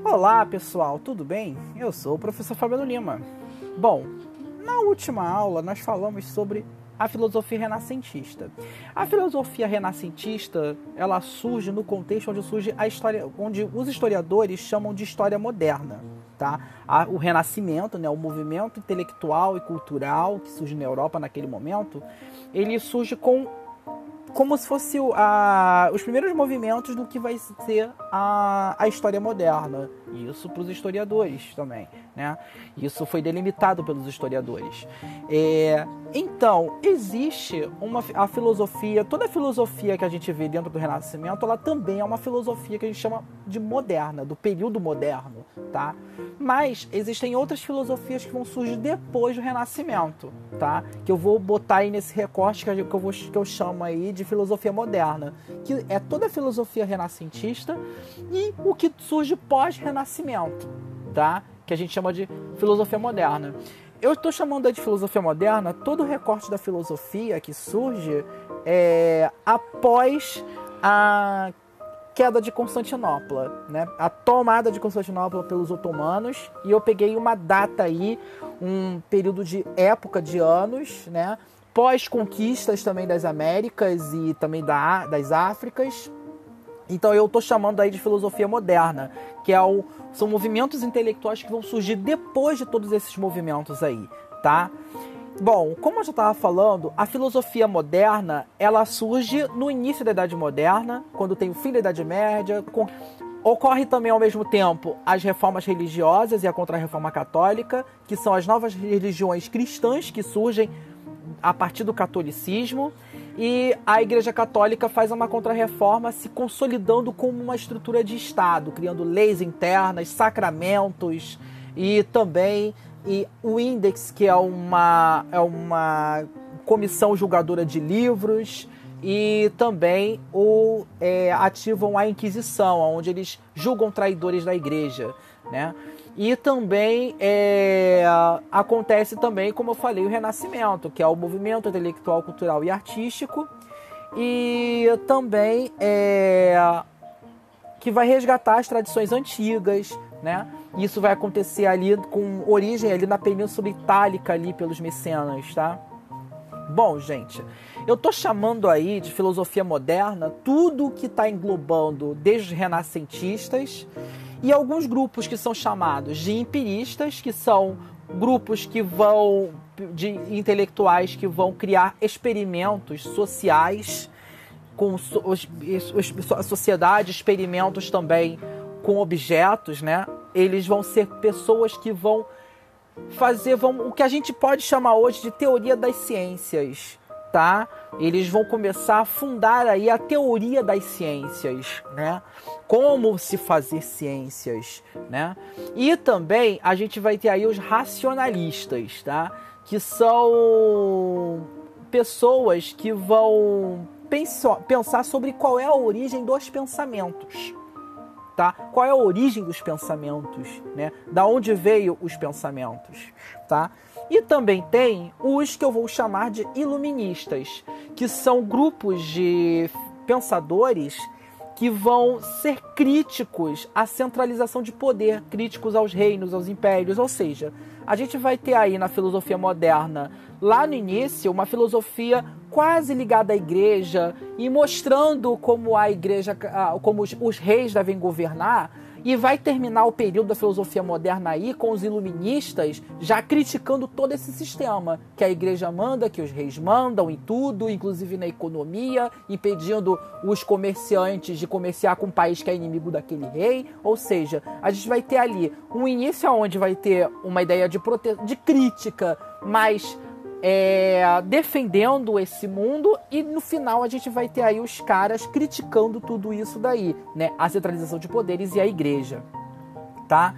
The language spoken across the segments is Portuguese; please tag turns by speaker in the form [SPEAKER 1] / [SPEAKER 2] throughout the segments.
[SPEAKER 1] Olá pessoal, tudo bem? Eu sou o professor Fabiano Lima. Bom, na última aula nós falamos sobre a filosofia renascentista. A filosofia renascentista, ela surge no contexto onde surge a história, onde os historiadores chamam de história moderna, tá? O Renascimento, né, o movimento intelectual e cultural que surge na Europa naquele momento, ele surge como se fosse os primeiros movimentos do que vai ser a história moderna. Isso para os historiadores também, né? Isso foi delimitado pelos historiadores. Então, existe a filosofia, toda a filosofia que a gente vê dentro do Renascimento, ela também é uma filosofia que a gente chama de moderna, do período moderno, tá? Mas existem outras filosofias que vão surgir depois do Renascimento, tá? Que eu vou botar aí nesse recorte que eu chamo aí de filosofia moderna, que é toda a filosofia renascentista e o que surge pós-Renascimento, tá? Que a gente chama de filosofia moderna. Eu estou chamando de filosofia moderna todo o recorte da filosofia que surge após a queda de Constantinopla, né? A tomada de Constantinopla pelos otomanos, e eu peguei uma data aí, um período de época de anos, né? Pós-conquistas também das Américas e também das Áfricas. Então eu estou chamando aí de filosofia moderna, que são movimentos intelectuais que vão surgir depois de todos esses movimentos aí, tá? Bom, como eu já estava falando, a filosofia moderna, ela surge no início da Idade Moderna, quando tem o fim da Idade Média. Ocorre também ao mesmo tempo as reformas religiosas e a Contra-Reforma Católica, que são as novas religiões cristãs que surgem a partir do catolicismo, e a Igreja Católica faz uma Contra-Reforma se consolidando como uma estrutura de Estado, criando leis internas, sacramentos e também o Index, que é uma comissão julgadora de livros, e também ativam a Inquisição, onde eles julgam traidores da Igreja, né? E também acontece também, como eu falei, o Renascimento, que é o movimento intelectual, cultural e artístico, e também que vai resgatar as tradições antigas, né? Isso vai acontecer ali com origem ali na Península Itálica, ali pelos mecenas, tá? Bom, gente, eu tô chamando aí de filosofia moderna tudo que está englobando desde os renascentistas e alguns grupos que são chamados de empiristas, que são grupos de intelectuais que vão criar experimentos sociais com a sociedade, experimentos também com objetos, né? Eles vão ser pessoas que vão fazer o que a gente pode chamar hoje de teoria das ciências, tá? Eles vão começar a fundar aí a teoria das ciências, né? Como se fazer ciências, né? E também a gente vai ter aí os racionalistas, tá? Que são pessoas que vão pensar sobre qual é a origem dos pensamentos, tá? Qual é a origem dos pensamentos, né? Da onde veio os pensamentos, tá? E também tem os que eu vou chamar de iluministas, que são grupos de pensadores que vão ser críticos à centralização de poder, críticos aos reinos, aos impérios. Ou seja, a gente vai ter aí na filosofia moderna, lá no início, uma filosofia quase ligada à igreja e mostrando como a igreja, como os reis devem governar, e vai terminar o período da filosofia moderna aí com os iluministas já criticando todo esse sistema, que a igreja manda, que os reis mandam em tudo, inclusive na economia, impedindo os comerciantes de comerciar com um país que é inimigo daquele rei. Ou seja, a gente vai ter ali um início onde vai ter uma ideia de crítica, mas defendendo esse mundo, e no final a gente vai ter aí os caras criticando tudo isso daí, né? A centralização de poderes e a igreja, tá?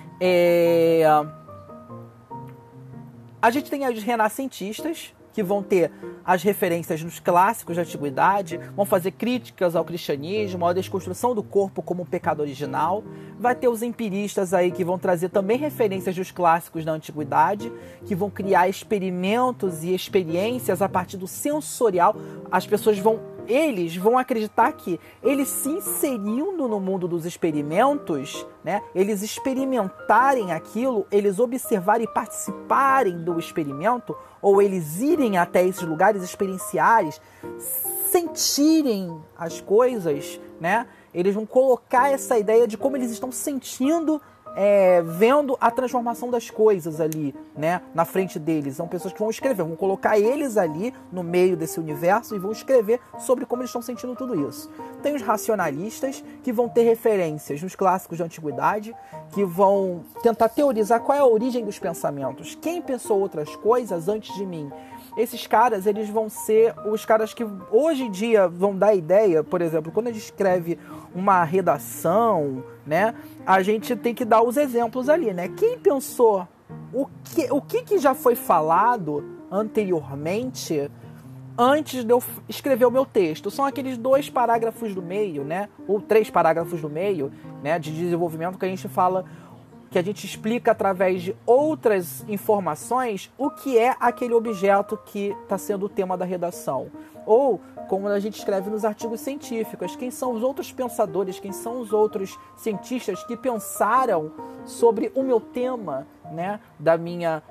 [SPEAKER 1] A gente tem aí os renascentistas, que vão ter as referências nos clássicos da antiguidade, vão fazer críticas ao cristianismo, à desconstrução do corpo como um pecado original. Vai ter os empiristas aí que vão trazer também referências dos clássicos da antiguidade, que vão criar experimentos e experiências a partir do sensorial. As pessoas vão eles vão acreditar que eles se inserindo no mundo dos experimentos, né, eles experimentarem aquilo, eles observarem e participarem do experimento, ou eles irem até esses lugares experienciais, sentirem as coisas, né, eles vão colocar essa ideia de como eles estão sentindo, vendo a transformação das coisas ali, né, na frente deles. São pessoas que vão escrever, vão colocar eles ali no meio desse universo e vão escrever sobre como eles estão sentindo tudo isso. Tem os racionalistas, que vão ter referências nos clássicos da antiguidade, que vão tentar teorizar qual é a origem dos pensamentos, quem pensou outras coisas antes de mim. Esses caras, eles vão ser os caras que hoje em dia vão dar ideia, por exemplo, quando a gente escreve uma redação, né, a gente tem que dar os exemplos ali, né? Quem pensou o que já foi falado anteriormente, antes de eu escrever o meu texto? São aqueles 2 parágrafos do meio, né, ou 3 parágrafos do meio, né, de desenvolvimento que a gente fala, que a gente explica através de outras informações o que é aquele objeto que está sendo o tema da redação. Ou, como a gente escreve nos artigos científicos, quem são os outros pensadores, quem são os outros cientistas que pensaram sobre o meu tema, né, da minha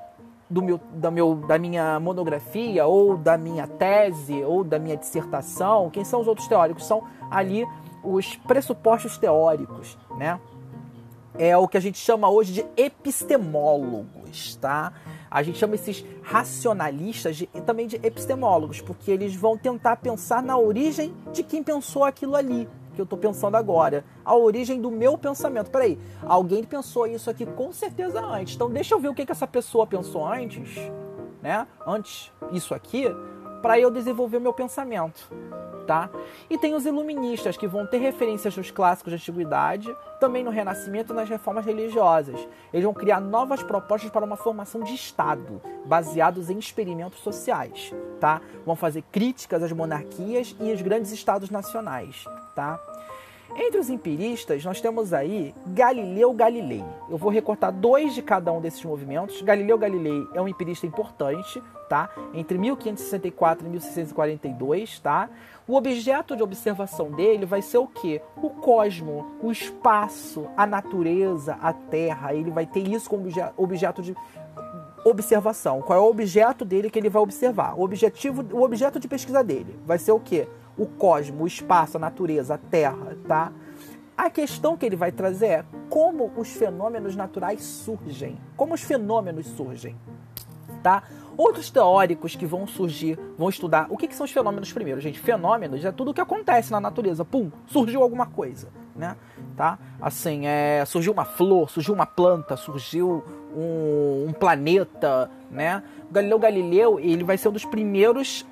[SPEAKER 1] monografia, ou da minha tese, ou da minha dissertação. Quem são os outros teóricos? São ali os pressupostos teóricos, né? É o que a gente chama hoje de epistemólogos, tá? A gente chama esses racionalistas também de epistemólogos, porque eles vão tentar pensar na origem de quem pensou aquilo ali, que eu estou pensando agora. A origem do meu pensamento. Peraí, alguém pensou isso aqui com certeza antes. Então deixa eu ver o que essa pessoa pensou antes, né? Antes, isso aqui, para eu desenvolver meu pensamento, tá? E tem os iluministas, que vão ter referências nos clássicos da antiguidade, também no Renascimento e nas reformas religiosas. Eles vão criar novas propostas para uma formação de Estado, baseados em experimentos sociais, tá? Vão fazer críticas às monarquias e aos grandes estados nacionais, tá? Entre os empiristas, nós temos aí Galileu Galilei. Eu vou recortar 2 de cada um desses movimentos. Galileu Galilei é um empirista importante, tá? Entre 1564 e 1642, tá? O objeto de observação dele vai ser o quê? O cosmo, o espaço, a natureza, a terra. Ele vai ter isso como objeto de observação. Qual é o objeto dele que ele vai observar? O objeto de pesquisa dele vai ser o quê? O cosmo, o espaço, a natureza, a terra, tá? A questão que ele vai trazer é como os fenômenos naturais surgem. Como os fenômenos surgem, tá? Outros teóricos que vão surgir, vão estudar o que são os fenômenos primeiro. Gente, fenômenos é tudo o que acontece na natureza. Pum, surgiu alguma coisa, né? Tá? Assim, surgiu uma flor, surgiu uma planta, surgiu um planeta, né? O Galileu Galileu, ele vai ser um dos primeiros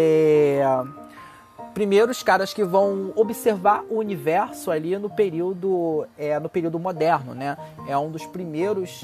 [SPEAKER 1] caras que vão observar o universo ali no período moderno, né? É um dos primeiros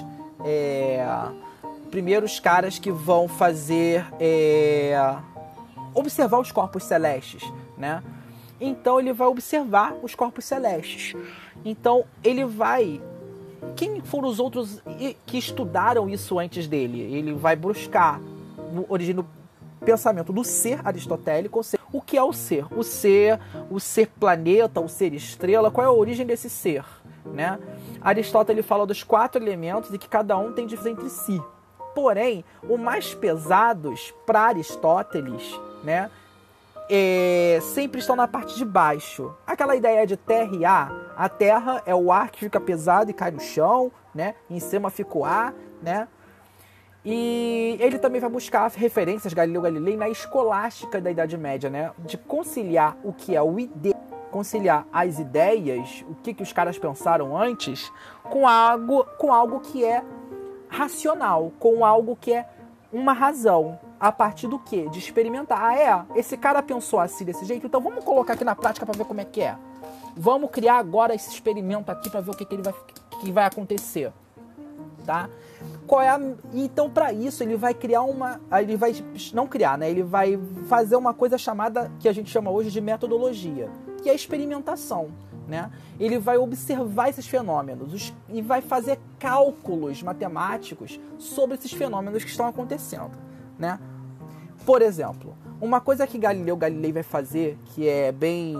[SPEAKER 1] caras que vão fazer observar os corpos celestes, né? Então ele vai observar os corpos celestes. Então ele vai... Quem foram os outros que estudaram isso antes dele? Ele vai buscar a origem do pensamento do ser aristotélico, ou seja, o que é o ser? O ser planeta, o ser estrela, qual é a origem desse ser, né? Aristóteles fala dos 4 elementos e que cada um tem diferença entre si. Porém, os mais pesados para Aristóteles, né, sempre estão na parte de baixo. Aquela ideia de terra e ar. A terra é o ar que fica pesado e cai no chão, né? Em cima fica o ar, né? E ele também vai buscar referências, Galileu Galilei, na escolástica da Idade Média, né? De conciliar o que é o ideal, conciliar as ideias, o que os caras pensaram antes, com algo que é racional, com algo que é uma razão. A partir do quê? De experimentar. Esse cara pensou assim, desse jeito, então vamos colocar aqui na prática para ver como é que é. Vamos criar agora esse experimento aqui para ver o que vai acontecer, tá? Então, para isso, ele vai criar ele vai não criar, né? Ele vai fazer uma coisa chamada, que a gente chama hoje de metodologia, que é a experimentação, né? Ele vai observar esses fenômenos e vai fazer cálculos matemáticos sobre esses fenômenos que estão acontecendo, né? Por exemplo, uma coisa que Galileu Galilei vai fazer, que é bem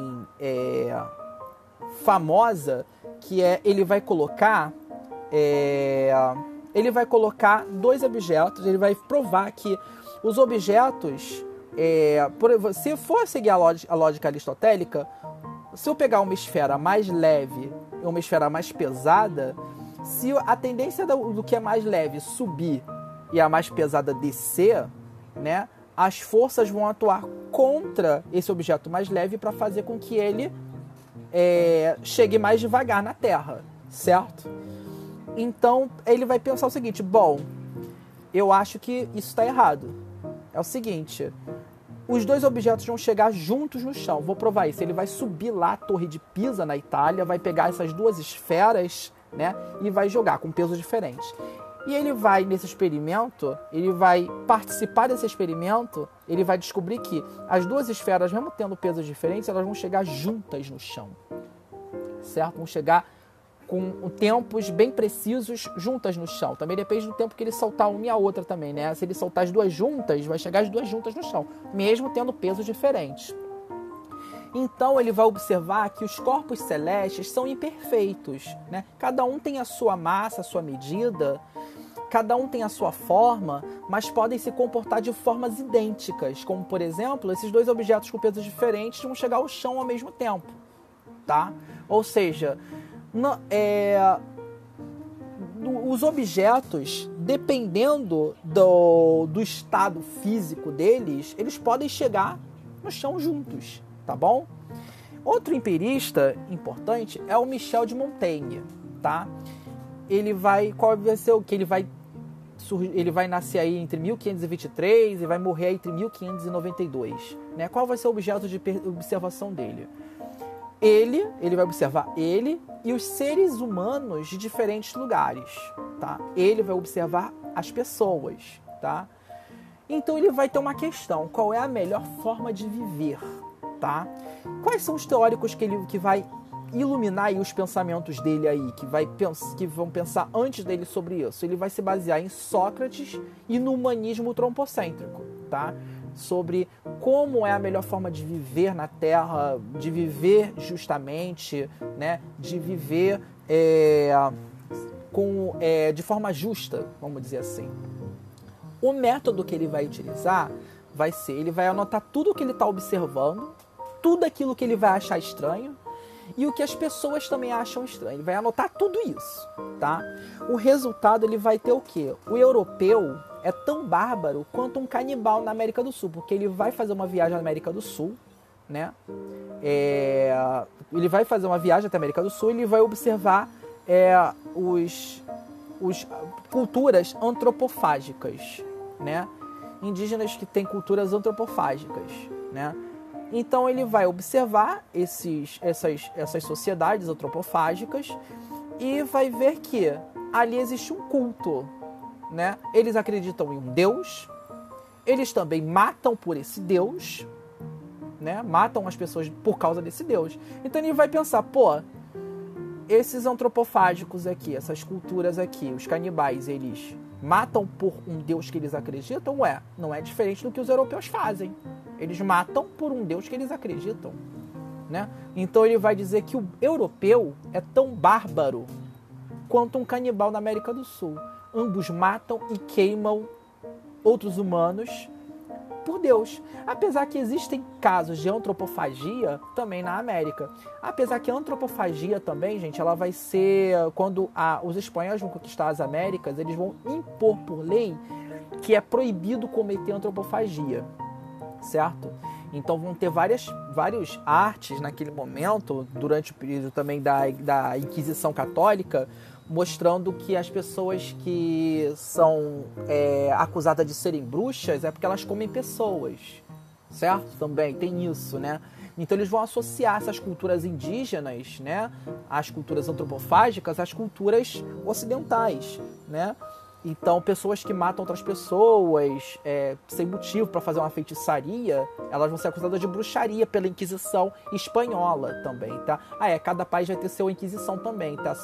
[SPEAKER 1] famosa, que é ele vai colocar dois objetos, ele vai provar que os objetos, se for seguir a lógica aristotélica, se eu pegar uma esfera mais leve e uma esfera mais pesada, se a tendência do que é mais leve subir e a mais pesada descer, né, as forças vão atuar contra esse objeto mais leve para fazer com que ele chegue mais devagar na Terra, certo? Então ele vai pensar o seguinte: bom, eu acho que isso está errado. É o seguinte, os dois objetos vão chegar juntos no chão. Vou provar isso. Ele vai subir lá a Torre de Pisa, na Itália, vai pegar essas duas esferas, né, e vai jogar com pesos diferentes. E ele vai, nesse experimento, ele vai participar desse experimento, ele vai descobrir que as duas esferas, mesmo tendo pesos diferentes, elas vão chegar juntas no chão, certo? Vão chegar com tempos bem precisos juntas no chão. Também depende do tempo que ele soltar uma e a outra também, né? Se ele soltar as duas juntas, vai chegar as duas juntas no chão, mesmo tendo pesos diferentes. Então ele vai observar que os corpos celestes são imperfeitos, né? Cada um tem a sua massa, a sua medida, cada um tem a sua forma, mas podem se comportar de formas idênticas, como, por exemplo, esses dois objetos com pesos diferentes vão chegar ao chão ao mesmo tempo, tá? Ou seja, os objetos, dependendo do estado físico deles, eles podem chegar no chão juntos, tá bom? Outro empirista importante é o Michel de Montaigne, tá? Qual vai ser o que ele vai nascer aí entre 1523 e vai morrer aí entre 1592, né? Qual vai ser o objeto de observação dele? Ele vai observar ele e os seres humanos de diferentes lugares, tá? Ele vai observar as pessoas, tá? Então ele vai ter uma questão: qual é a melhor forma de viver, tá? Quais são os teóricos que vai iluminar aí os pensamentos dele aí, que vão pensar antes dele sobre isso? Ele vai se basear em Sócrates e no humanismo tropocêntrico, tá? Sobre como é a melhor forma de viver na Terra, de viver justamente, né? De viver de forma justa, vamos dizer assim. O método que ele vai utilizar ele vai anotar tudo o que ele está observando, tudo aquilo que ele vai achar estranho e o que as pessoas também acham estranho. Ele vai anotar tudo isso, tá? O resultado, ele vai ter o quê? O europeu é tão bárbaro quanto um canibal na América do Sul, porque ele vai fazer uma viagem na América do Sul, né? Ele vai fazer uma viagem até a América do Sul e ele vai observar culturas antropofágicas, né? Indígenas que têm culturas antropofágicas, né? Então ele vai observar essas sociedades antropofágicas e vai ver que ali existe um culto, né? Eles acreditam em um Deus, eles também matam por esse Deus, né? Matam as pessoas por causa desse Deus. Então ele vai pensar, esses antropofágicos aqui, essas culturas aqui, os canibais, eles matam por um Deus que eles acreditam? Não é diferente do que os europeus fazem. Eles matam por um Deus que eles acreditam, né? Então ele vai dizer que o europeu é tão bárbaro quanto um canibal na América do Sul. Ambos matam e queimam outros humanos por Deus. Apesar que existem casos de antropofagia também na América. Apesar que a antropofagia também, gente, ela vai ser quando os espanhóis vão conquistar as Américas, eles vão impor por lei que é proibido cometer antropofagia, certo? Então vão ter várias artes naquele momento, durante o período também da Inquisição Católica, mostrando que as pessoas que são acusadas de serem bruxas é porque elas comem pessoas, certo? Também tem isso, né? Então eles vão associar essas culturas indígenas, né, as culturas antropofágicas, às culturas ocidentais, né? Então, pessoas que matam outras pessoas sem motivo para fazer uma feitiçaria, elas vão ser acusadas de bruxaria pela Inquisição espanhola também, tá? Cada país vai ter sua Inquisição também, tá?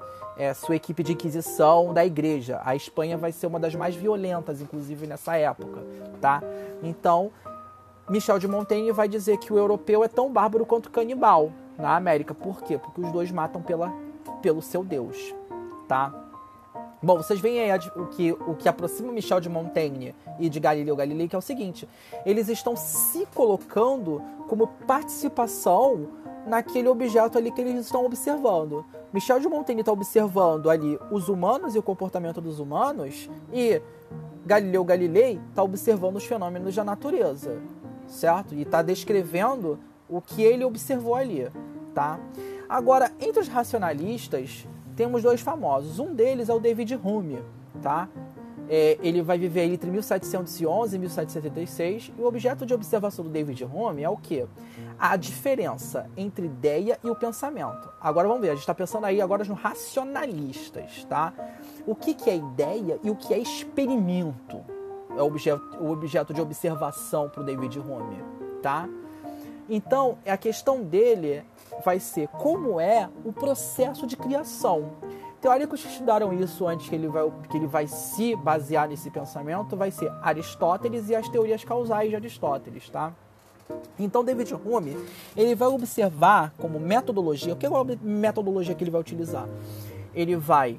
[SPEAKER 1] Sua equipe de Inquisição da Igreja. A Espanha vai ser uma das mais violentas, inclusive, nessa época, tá? Então, Michel de Montaigne vai dizer que o europeu é tão bárbaro quanto canibal na América. Por quê? Porque os dois matam pelo seu Deus, tá? Bom, vocês veem aí o que aproxima Michel de Montaigne e de Galileu Galilei, que é o seguinte: eles estão se colocando como participação naquele objeto ali que eles estão observando. Michel de Montaigne está observando ali os humanos e o comportamento dos humanos, e Galileu Galilei está observando os fenômenos da natureza, certo? E está descrevendo o que ele observou ali, tá? Agora, entre os racionalistas, temos dois famosos. Um deles é o David Hume, tá? Ele vai viver entre 1711 e 1776. E o objeto de observação do David Hume é o quê? A diferença entre ideia e o pensamento. Agora vamos ver, a gente está pensando aí agora nos racionalistas, tá? O que é ideia e o que é experimento? É o objeto de observação para o David Hume, tá? Então, a questão dele vai ser como é o processo de criação. Teóricos que estudaram isso antes que ele vai se basear nesse pensamento vai ser Aristóteles e as teorias causais de Aristóteles, tá? Então, David Hume, ele vai observar como metodologia. O que é a metodologia que ele vai utilizar? Ele vai...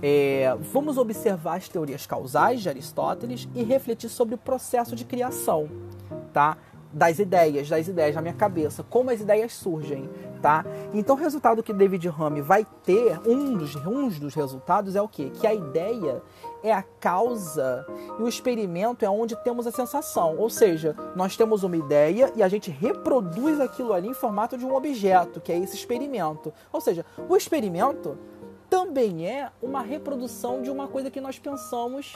[SPEAKER 1] vamos observar as teorias causais de Aristóteles e refletir sobre o processo de criação, tá? Das ideias na minha cabeça, como as ideias surgem, tá? Então, o resultado que David Hume vai ter, um dos resultados é o quê? Que a ideia é a causa e o experimento é onde temos a sensação. Ou seja, nós temos uma ideia e a gente reproduz aquilo ali em formato de um objeto, que é esse experimento. Ou seja, o experimento também é uma reprodução de uma coisa que nós pensamos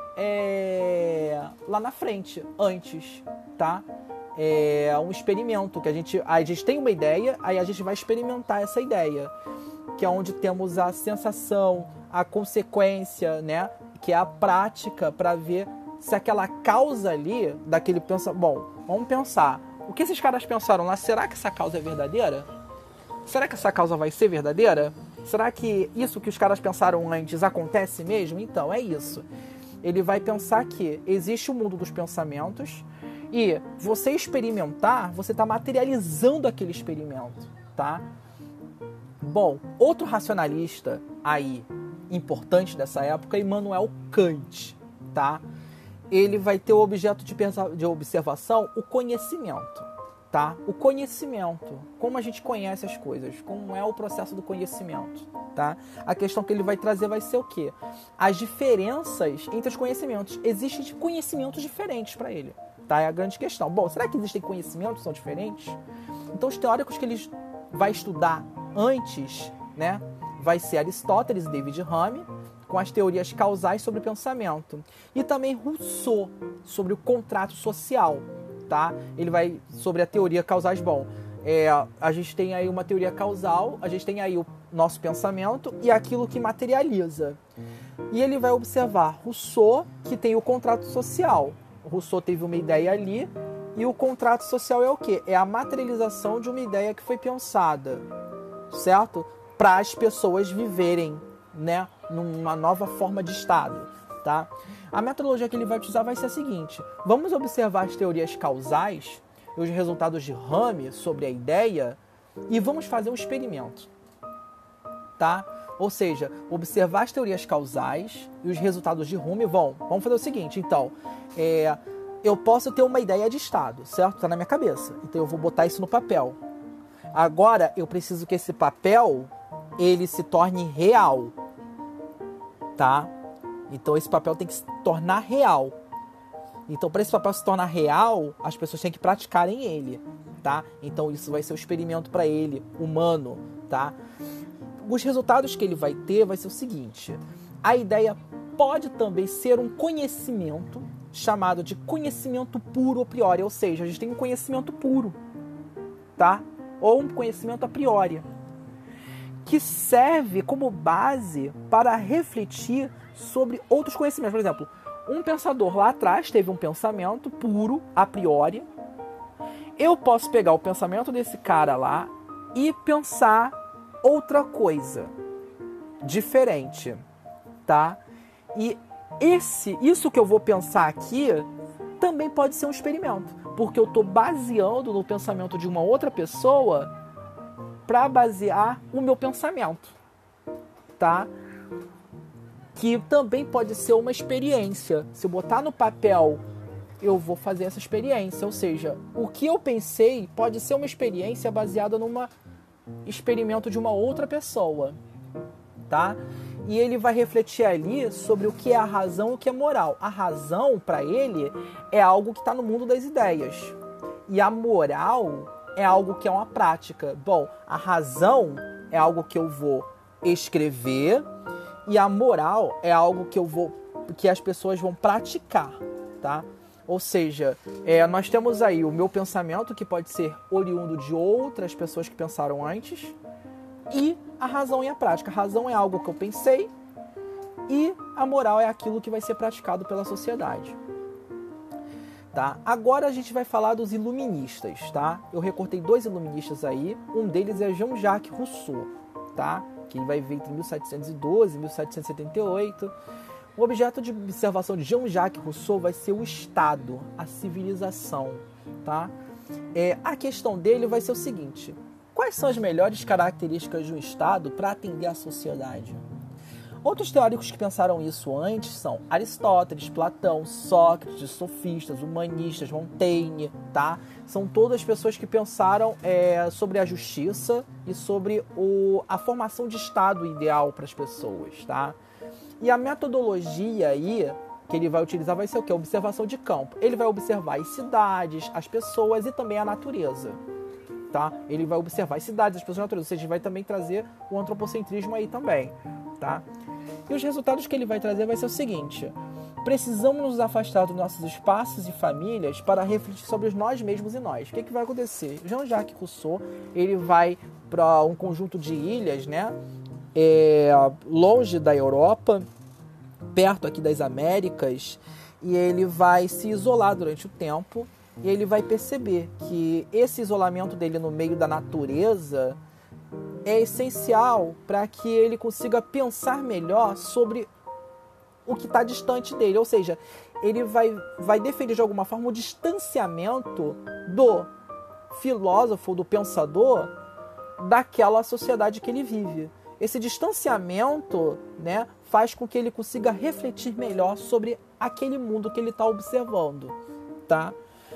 [SPEAKER 1] lá na frente, antes, tá? É um experimento que a gente tem uma ideia, aí a gente vai experimentar essa ideia, que é onde temos a sensação, a consequência, né? Que é a prática para ver se aquela causa ali daquele pensamento. Bom, vamos pensar. O que esses caras pensaram lá? Será que essa causa é verdadeira? Será que essa causa vai ser verdadeira? Será que isso que os caras pensaram antes acontece mesmo? Então, é isso. Ele vai pensar que existe o mundo dos pensamentos e você experimentar, você está materializando aquele experimento, tá? Bom, outro racionalista aí importante dessa época é Immanuel Kant, tá? Ele vai ter o objeto de observação, o conhecimento, tá? O conhecimento, como a gente conhece as coisas, como é o processo do conhecimento, tá? A questão que ele vai trazer vai ser o quê? As diferenças entre os conhecimentos. Existem conhecimentos diferentes para ele, tá? É a grande questão. Bom, será que existem conhecimentos que são diferentes? Então, os teóricos que ele vai estudar antes, né, vai ser Aristóteles e David Hume, com as teorias causais sobre o pensamento. E também Rousseau, sobre o contrato social, tá? Ele vai sobre a teoria causais. Bom, a gente tem aí uma teoria causal, a gente tem aí o nosso pensamento e aquilo que materializa. E ele vai observar Rousseau, que tem o contrato social. Rousseau teve uma ideia ali, e o contrato social é o quê? É a materialização de uma ideia que foi pensada, certo? Para as pessoas viverem, né, numa nova forma de Estado, tá? A metodologia que ele vai utilizar vai ser a seguinte: vamos observar as teorias causais e os resultados de Hume sobre a ideia e vamos fazer um experimento, tá? Ou seja, observar as teorias causais e os resultados de Hume. Vamos fazer o seguinte, então, eu posso ter uma ideia de Estado, certo? Está na minha cabeça, então eu vou botar isso no papel. Agora, eu preciso que esse papel, ele se torne real, tá? Então, esse papel tem que se tornar real. Então, para esse papel se tornar real, as pessoas têm que praticarem ele, tá? Então, isso vai ser um experimento para ele, humano, tá? Os resultados que ele vai ter vai ser o seguinte: a ideia pode também ser um conhecimento chamado de conhecimento puro a priori, ou seja, a gente tem um conhecimento puro, tá? Ou um conhecimento a priori, que serve como base para refletir sobre outros conhecimentos. Por exemplo, um pensador lá atrás teve um pensamento puro, a priori. Eu posso pegar o pensamento desse cara lá e pensar outra coisa diferente, tá? E isso que eu vou pensar aqui também pode ser um experimento, porque eu estou baseando no pensamento de uma outra pessoa para basear o meu pensamento, tá? Que também pode ser uma experiência. Se eu botar no papel, eu vou fazer essa experiência. Ou seja, o que eu pensei pode ser uma experiência baseada num experimento de uma outra pessoa, tá? E ele vai refletir ali sobre o que é a razão e o que é moral. A razão, para ele, é algo que está no mundo das ideias. E a moral é algo que é uma prática. Bom, a razão é algo que eu vou escrever e a moral é algo que as pessoas vão praticar, tá? Ou seja, nós temos aí o meu pensamento, que pode ser oriundo de outras pessoas que pensaram antes, e a razão e a prática. A razão é algo que eu pensei e a moral é aquilo que vai ser praticado pela sociedade. Tá? Agora a gente vai falar dos iluministas, tá? Eu recortei 2 iluministas aí. Um deles é Jean-Jacques Rousseau, tá? Que vai vir entre 1712 e 1778. O objeto de observação de Jean-Jacques Rousseau vai ser o Estado, a civilização, tá? A questão dele vai ser o seguinte: quais são as melhores características de um Estado para atender à sociedade? Outros teóricos que pensaram isso antes são Aristóteles, Platão, Sócrates, sofistas, humanistas, Montaigne, tá? São todas pessoas que pensaram sobre a justiça e sobre a formação de Estado ideal para as pessoas, tá? E a metodologia aí que ele vai utilizar vai ser o quê? Observação de campo. Ele vai observar as cidades, as pessoas e também a natureza, tá? Ele vai observar as cidades, as pessoas e a natureza. Ou seja, vai também trazer o antropocentrismo aí também, tá? E os resultados que ele vai trazer vai ser o seguinte: precisamos nos afastar dos nossos espaços e famílias para refletir sobre nós mesmos e nós. O que vai acontecer? Jean-Jacques Rousseau, ele vai para um conjunto de ilhas, né? Longe da Europa, perto aqui das Américas, e ele vai se isolar durante o tempo, e ele vai perceber que esse isolamento dele no meio da natureza é essencial para que ele consiga pensar melhor sobre o que está distante dele. Ou seja, ele vai defender de alguma forma o distanciamento do filósofo, do pensador, daquela sociedade que ele vive. Esse distanciamento, né, faz com que ele consiga refletir melhor sobre aquele mundo que ele está observando, tá?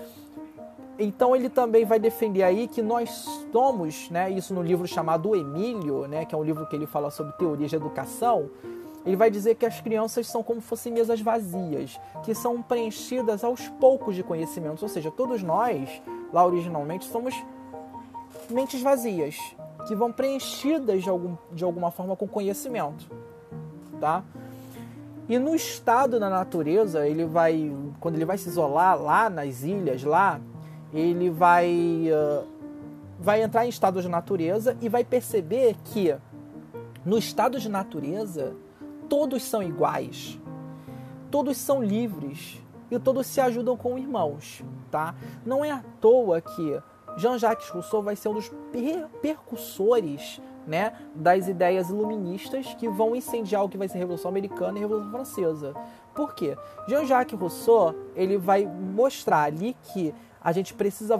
[SPEAKER 1] Então ele também vai defender aí que nós somos, né, isso no livro chamado O Emílio, né, que é um livro que ele fala sobre teorias de educação. Ele vai dizer que as crianças são como se fossem mesas vazias, que são preenchidas aos poucos de conhecimentos. Ou seja, todos nós, lá originalmente, somos mentes vazias, que vão preenchidas de alguma forma com conhecimento, tá? E no estado da natureza, quando ele vai se isolar lá nas ilhas, lá, ele vai entrar em estado de natureza e vai perceber que no estado de natureza todos são iguais, todos são livres e todos se ajudam como irmãos, tá? Não é à toa que Jean-Jacques Rousseau vai ser um dos percussores, né, das ideias iluministas que vão incendiar o que vai ser a Revolução Americana e a Revolução Francesa. Por quê? Jean-Jacques Rousseau, ele vai mostrar ali que a gente precisa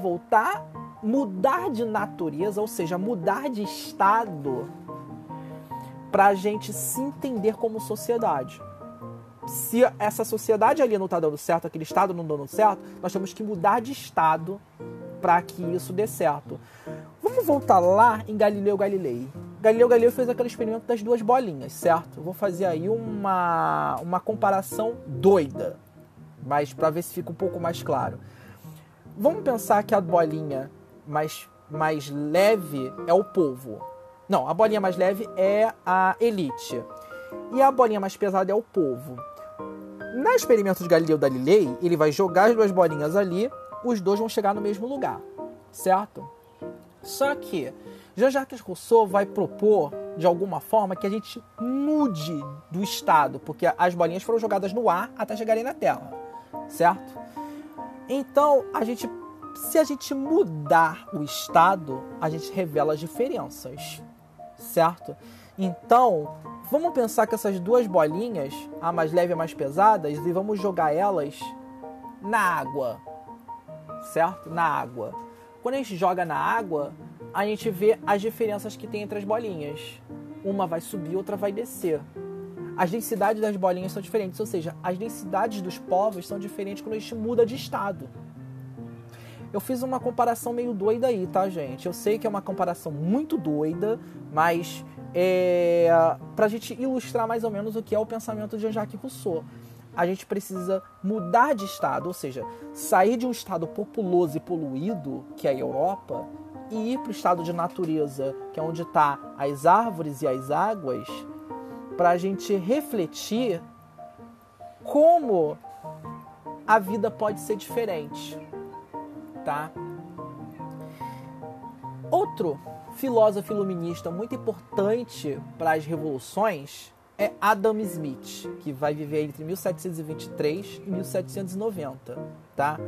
[SPEAKER 1] mudar de natureza, ou seja, mudar de estado para a gente se entender como sociedade. Se essa sociedade ali não está dando certo, aquele estado não dando certo, nós temos que mudar de estado para que isso dê certo. Vamos voltar lá em Galileu Galilei. Galileu Galilei fez aquele experimento das 2 bolinhas, certo? Eu vou fazer aí uma comparação doida, mas para ver se fica um pouco mais claro. Vamos pensar que a bolinha mais leve é o povo. Não, a bolinha mais leve é a elite. E a bolinha mais pesada é o povo. No experimento de Galileu Galilei, ele vai jogar as 2 bolinhas ali, os 2 vão chegar no mesmo lugar, certo? Só que Jean-Jacques Rousseau vai propor, de alguma forma, que a gente mude do estado, porque as bolinhas foram jogadas no ar até chegarem na Terra, certo? Então, se a gente mudar o estado, a gente revela as diferenças, certo? Então, vamos pensar que essas duas bolinhas, a mais leve e a mais pesada, e vamos jogar elas na água, certo? Na água. Quando a gente joga na água, a gente vê as diferenças que tem entre as bolinhas. Uma vai subir, outra vai descer. As densidades das bolinhas são diferentes, ou seja, as densidades dos povos são diferentes quando a gente muda de estado. Eu fiz uma comparação meio doida aí, tá, gente? Eu sei que é uma comparação muito doida, mas pra gente ilustrar mais ou menos o que é o pensamento de Jean-Jacques Rousseau. A gente precisa mudar de estado, ou seja, sair de um estado populoso e poluído, que é a Europa, e ir para o estado de natureza, que é onde está as árvores e as águas, para a gente refletir como a vida pode ser diferente, tá? Outro filósofo iluminista muito importante para as revoluções é Adam Smith, que vai viver entre 1723 e 1790, tá?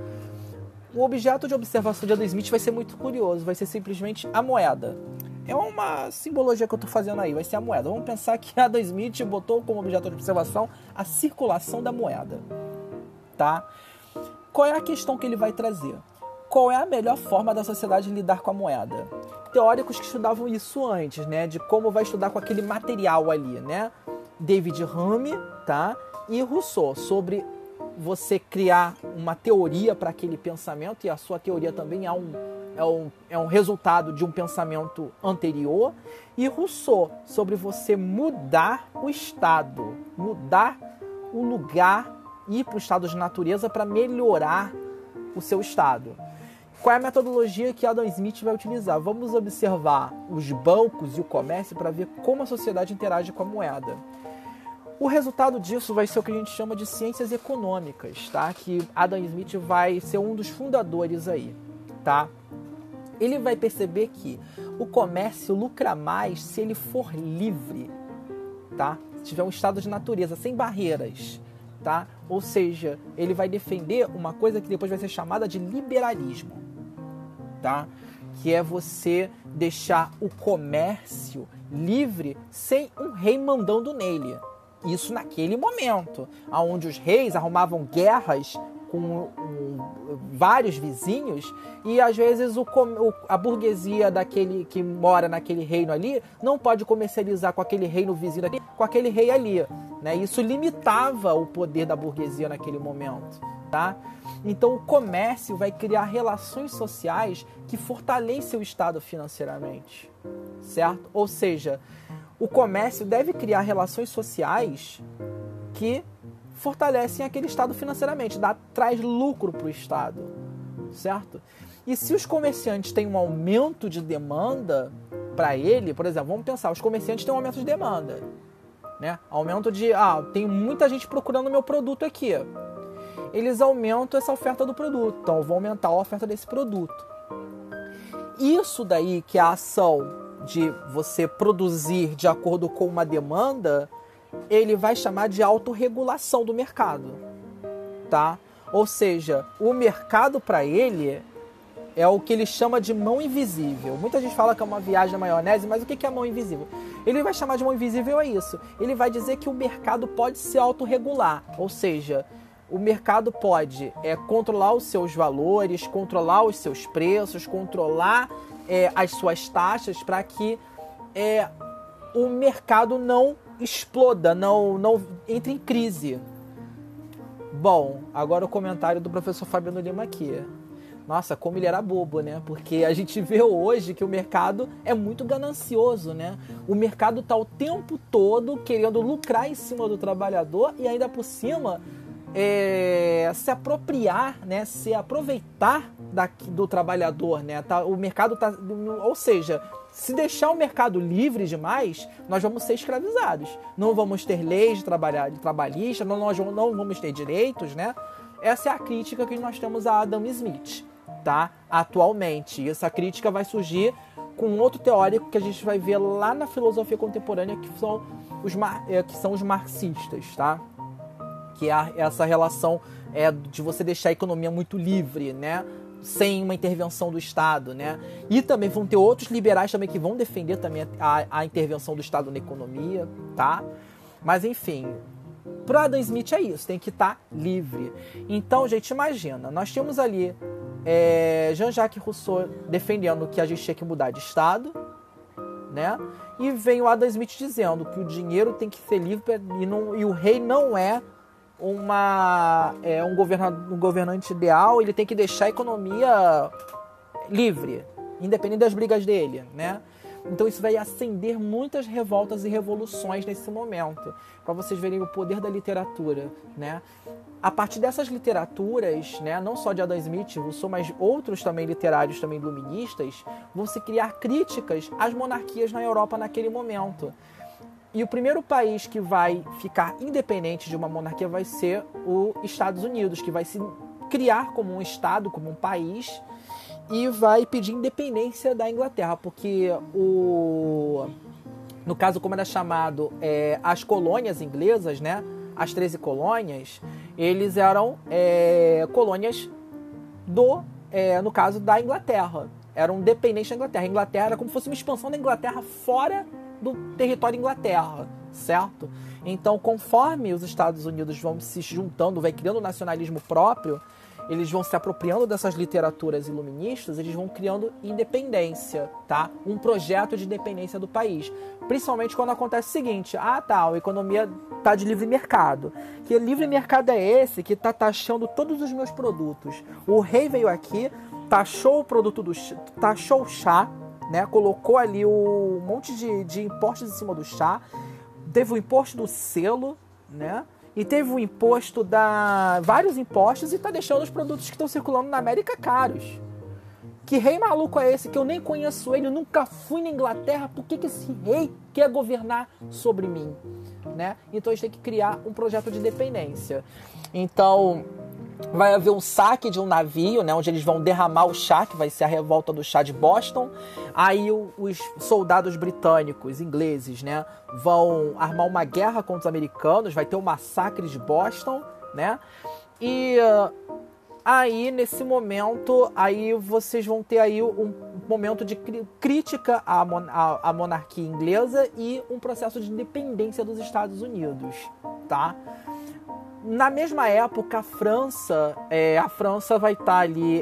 [SPEAKER 1] O objeto de observação de Adam Smith vai ser muito curioso, vai ser simplesmente a moeda. É uma simbologia que eu estou fazendo aí, vai ser a moeda. Vamos pensar que Adam Smith botou como objeto de observação a circulação da moeda, tá? Qual é a questão que ele vai trazer? Qual é a melhor forma da sociedade lidar com a moeda? Teóricos que estudavam isso antes, né? De como vai estudar com aquele material ali, né? David Hume, tá? E Rousseau, sobre você criar uma teoria para aquele pensamento, e a sua teoria também é um resultado de um pensamento anterior. E Rousseau, sobre você mudar o estado, mudar o lugar, ir para o estado de natureza para melhorar o seu estado. Qual é a metodologia que Adam Smith vai utilizar? Vamos observar os bancos e o comércio para ver como a sociedade interage com a moeda. O resultado disso vai ser o que a gente chama de ciências econômicas, tá? Que Adam Smith vai ser um dos fundadores aí, tá? Ele vai perceber que o comércio lucra mais se ele for livre, tá? Se tiver um estado de natureza, sem barreiras, tá? Ou seja, ele vai defender uma coisa que depois vai ser chamada de liberalismo, tá? Que é você deixar o comércio livre sem um rei mandando nele. Isso naquele momento, onde os reis arrumavam guerras com vários vizinhos e às vezes a burguesia daquele que mora naquele reino ali não pode comercializar com aquele reino vizinho daqui, com aquele rei ali, né? Isso limitava o poder da burguesia naquele momento, tá? Então o comércio vai criar relações sociais que fortalecem o Estado financeiramente, certo? Ou seja, o comércio deve criar relações sociais que fortalecem aquele Estado financeiramente, traz lucro para o Estado, certo? E se os comerciantes têm um aumento de demanda para ele, por exemplo, vamos pensar, os comerciantes têm um aumento de demanda, né? Aumento de, tem muita gente procurando meu produto aqui. Eles aumentam essa oferta do produto, então vão aumentar a oferta desse produto. Isso daí, que é a ação de você produzir de acordo com uma demanda, ele vai chamar de autorregulação do mercado, tá? Ou seja, o mercado para ele é o que ele chama de mão invisível. Muita gente fala que é uma viagem na maionese, mas o que é mão invisível? Ele vai chamar de mão invisível isso. Ele vai dizer que o mercado pode se autorregular, ou seja, o mercado pode controlar os seus valores, controlar os seus preços, controlar as suas taxas para que o mercado não exploda, não entre em crise. Bom, agora o comentário do professor Fabiano Lima aqui. Nossa, como ele era bobo, né? Porque a gente vê hoje que o mercado é muito ganancioso, né? O mercado está o tempo todo querendo lucrar em cima do trabalhador e ainda por cima se apropriar, né? Se aproveitar do trabalhador, né? O mercado tá, ou seja, se deixar o mercado livre demais, nós vamos ser escravizados. Não vamos ter leis trabalhistas, nós não vamos ter direitos, né? Essa é a crítica que nós temos a Adam Smith, tá? Atualmente. E essa crítica vai surgir com outro teórico que a gente vai ver lá na filosofia contemporânea, que são os marxistas, tá? Que é essa relação de você deixar a economia muito livre, né? Sem uma intervenção do Estado, né? E também vão ter outros liberais também que vão defender também a intervenção do Estado na economia, tá? Mas enfim, para Adam Smith é isso, tem que estar livre. Então, gente, imagina, nós tínhamos ali Jean-Jacques Rousseau defendendo que a gente tinha que mudar de Estado, né? E vem o Adam Smith dizendo que o dinheiro tem que ser livre e o rei não é um governante ideal, ele tem que deixar a economia livre, independente das brigas dele, né? Então isso vai acender muitas revoltas e revoluções nesse momento, para vocês verem o poder da literatura, né? A partir dessas literaturas, né, não só de Adam Smith, Rousseau, mas outros também literários, também iluministas, vão se criar críticas às monarquias na Europa naquele momento. E o primeiro país que vai ficar independente de uma monarquia vai ser os Estados Unidos, que vai se criar como um estado, como um país, e vai pedir independência da Inglaterra, porque no caso, como era chamado, as colônias inglesas, né, as 13 colônias, eles eram colônias no caso da Inglaterra, eram dependentes da Inglaterra. A Inglaterra era como se fosse uma expansão da Inglaterra fora do território Inglaterra, certo? Então, conforme os Estados Unidos vão se juntando, vai criando um nacionalismo próprio, eles vão se apropriando dessas literaturas iluministas, eles vão criando independência, tá? Um projeto de independência do país. Principalmente quando acontece o seguinte, a economia tá de livre mercado. Que livre mercado é esse que tá taxando todos os meus produtos? O rei veio aqui, taxou o produto taxou o chá, né, colocou ali um monte de impostos em cima do chá, teve o imposto do selo, né, e teve o imposto vários impostos, e está deixando os produtos que estão circulando na América caros. Que rei maluco é esse que eu nem conheço ele, eu nunca fui na Inglaterra, por que esse rei quer governar sobre mim? Né? Então a gente tem que criar um projeto de independência. Então vai haver um saque de um navio, né, onde eles vão derramar o chá, que vai ser a revolta do chá de Boston. Aí os soldados britânicos, ingleses, né, vão armar uma guerra contra os americanos, vai ter o massacre de Boston, né? E aí, nesse momento, aí vocês vão ter aí um momento de crítica à monarquia inglesa e um processo de independência dos Estados Unidos, tá? Na mesma época, a França vai estar ali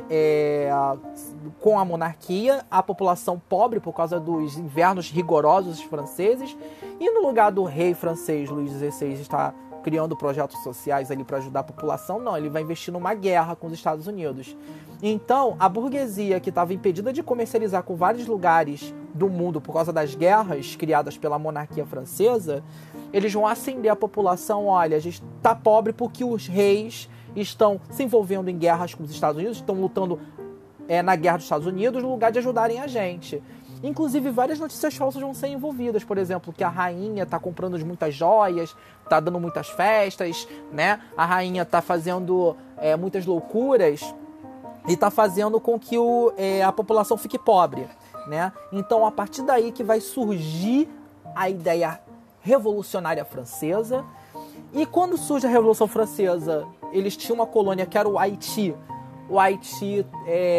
[SPEAKER 1] com a monarquia, a população pobre por causa dos invernos rigorosos franceses, e no lugar do rei francês Luís XVI estar criando projetos sociais ali para ajudar a população, não, ele vai investir numa guerra com os Estados Unidos. Então, a burguesia que estava impedida de comercializar com vários lugares do mundo por causa das guerras criadas pela monarquia francesa, eles vão acender a população, olha, a gente tá pobre porque os reis estão se envolvendo em guerras com os Estados Unidos, estão lutando na guerra dos Estados Unidos no lugar de ajudarem a gente. Inclusive, várias notícias falsas vão ser envolvidas, por exemplo, que a rainha tá comprando muitas joias, tá dando muitas festas, né? A rainha tá fazendo muitas loucuras e tá fazendo com que a população fique pobre, né? Então, a partir daí que vai surgir a ideia revolucionária francesa. E quando surge a Revolução Francesa, eles tinham uma colônia que era o Haiti. O Haiti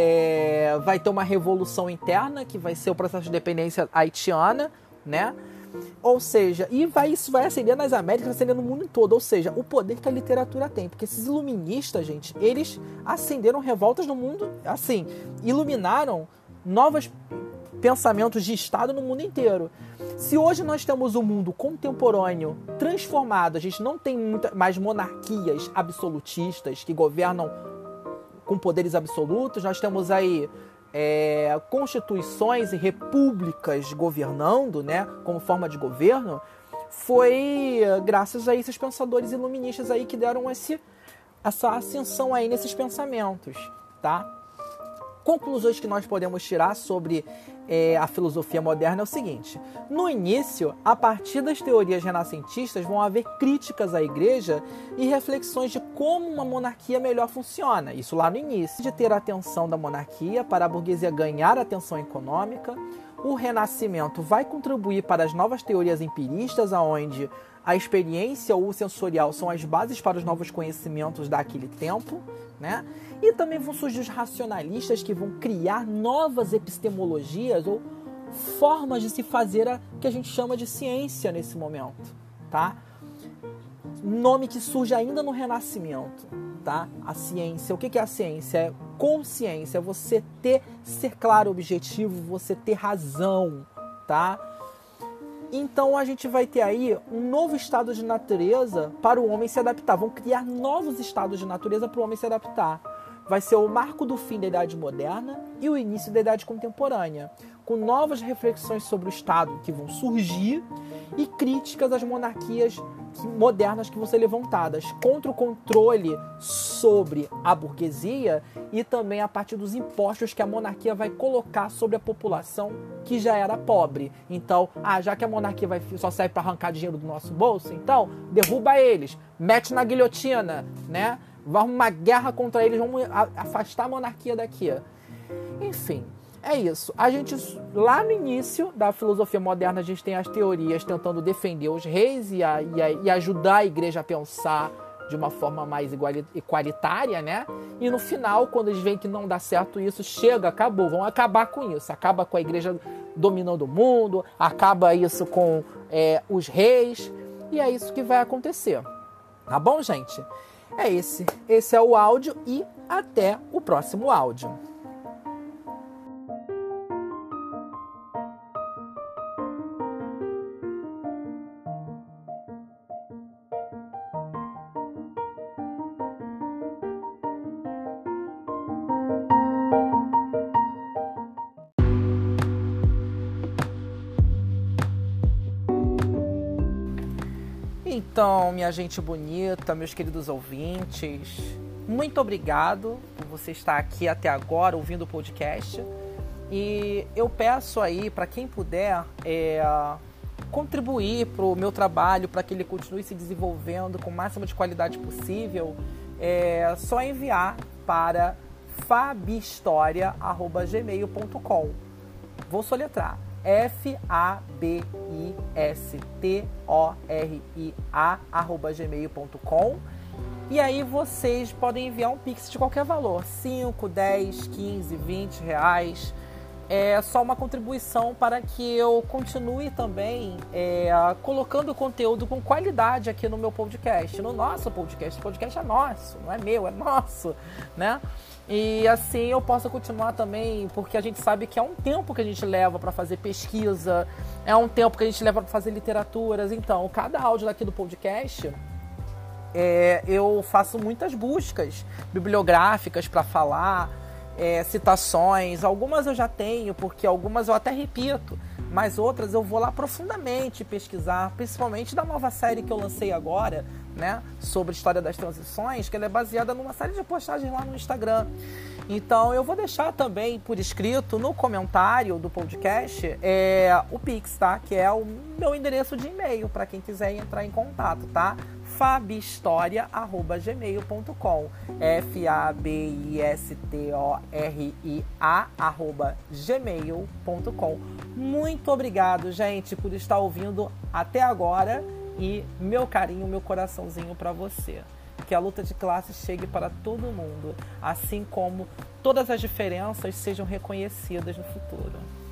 [SPEAKER 1] vai ter uma revolução interna, que vai ser o processo de independência haitiana, né? Ou seja, isso vai acender nas Américas, acender no mundo todo. Ou seja, o poder que a literatura tem. Porque esses iluministas, gente, eles acenderam revoltas no mundo, assim, iluminaram novos pensamentos de Estado no mundo inteiro. Se hoje nós temos um mundo contemporâneo transformado, a gente não tem mais monarquias absolutistas que governam com poderes absolutos, nós temos aí constituições e repúblicas governando, né, como forma de governo, foi graças a esses pensadores iluministas aí que deram essa ascensão aí nesses pensamentos, tá? Conclusões que nós podemos tirar sobre a filosofia moderna é o seguinte: no início, a partir das teorias renascentistas, vão haver críticas à igreja e reflexões de como uma monarquia melhor funciona. Isso lá no início. De ter a atenção da monarquia para a burguesia ganhar atenção econômica, O Renascimento vai contribuir para as novas teorias empiristas, onde a experiência ou o sensorial são as bases para os novos conhecimentos daquele tempo, né? E também vão surgir os racionalistas, que vão criar novas epistemologias ou formas de se fazer a que a gente chama de ciência nesse momento, tá? Nome que surge ainda no Renascimento, tá? A ciência. O que é a ciência? É consciência, você ser claro, objetivo, você ter razão, tá? Então a gente vai ter aí um novo estado de natureza para o homem se adaptar. Vão criar novos estados de natureza para o homem se adaptar. Vai ser o marco do fim da Idade Moderna e o início da Idade Contemporânea, com novas reflexões sobre o Estado que vão surgir e críticas às monarquias modernas que vão ser levantadas contra o controle sobre a burguesia e também a partir dos impostos que a monarquia vai colocar sobre a população que já era pobre. Então, já que a monarquia só serve para arrancar dinheiro do nosso bolso, então derruba eles, mete na guilhotina, né? Vai uma guerra contra eles, vamos afastar a monarquia daqui. Enfim, é isso. A gente, lá no início da filosofia moderna, a gente tem as teorias tentando defender os reis e ajudar a igreja a pensar de uma forma mais igualitária, né? E no final, quando eles veem que não dá certo isso, chega, acabou, vão acabar com isso. Acaba com a igreja dominando o mundo, acaba isso com os reis, e é isso que vai acontecer. Tá bom, gente? É esse. Esse é o áudio e até o próximo áudio. Então, minha gente bonita, meus queridos ouvintes, muito obrigado por você estar aqui até agora ouvindo o podcast. E eu peço aí para quem puder contribuir para o meu trabalho, para que ele continue se desenvolvendo com o máximo de qualidade possível. É só enviar para fabistoria@gmail.com. Vou soletrar. fabistoria@gmail.com. E aí vocês podem enviar um Pix de qualquer valor, 5, 10, 15, 20 reais. É só uma contribuição para que eu continue também colocando conteúdo com qualidade aqui no meu podcast, no nosso podcast. O podcast é nosso, não é meu, é nosso, né? E assim eu posso continuar também, porque a gente sabe que é um tempo que a gente leva para fazer pesquisa, é um tempo que a gente leva para fazer literaturas. Então, cada áudio daqui do podcast, eu faço muitas buscas bibliográficas para falar, citações. Algumas eu já tenho, porque algumas eu até repito, mas outras eu vou lá profundamente pesquisar, principalmente da nova série que eu lancei agora, né, sobre história das transições, que ela é baseada numa série de postagens lá no Instagram. Então eu vou deixar também por escrito no comentário do podcast o Pix, tá? Que é o meu endereço de e-mail para quem quiser entrar em contato, tá? fabistoria@gmail.com fabistoria@gmail.com. Muito obrigado, gente, por estar ouvindo até agora, e meu carinho, meu coraçãozinho para você. Que a luta de classes chegue para todo mundo, assim como todas as diferenças sejam reconhecidas no futuro.